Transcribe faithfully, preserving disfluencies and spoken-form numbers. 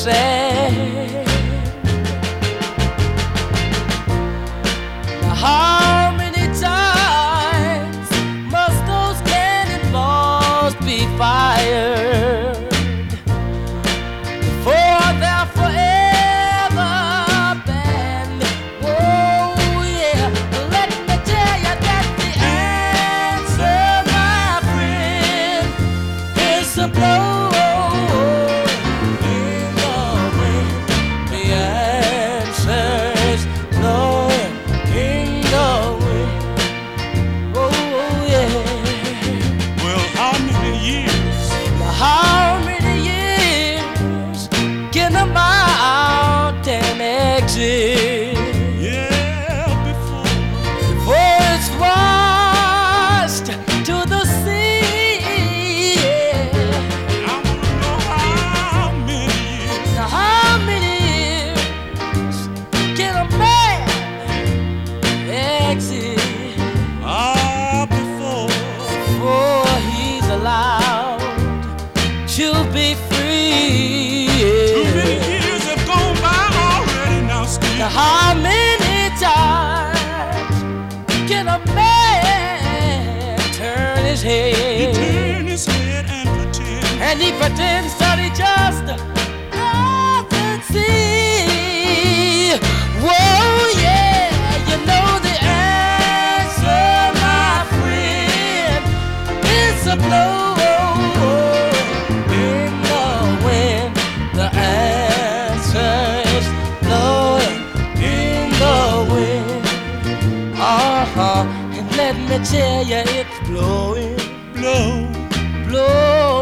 sand. How many times must those cannonballs be fired before they're forever banned? Oh yeah, let me tell you that the answer, my friend, is a blow. How many years can a mountain exist? Yeah, before Before it's washed to the sea. I wanna know how many years. Now how many years can a man exist Ah, before before he's allowed to be free? too many years have gone by already now, Steve. Now how many times can a man turn his He head? turn his head and pretend. And he pretends that he just doesn't see. Whoa, yeah, you know the answer, my friend, is a blow in the wind. The answer is blowing in the wind. Uh-huh, and let me tell you, it's blowing, Blow, blowing.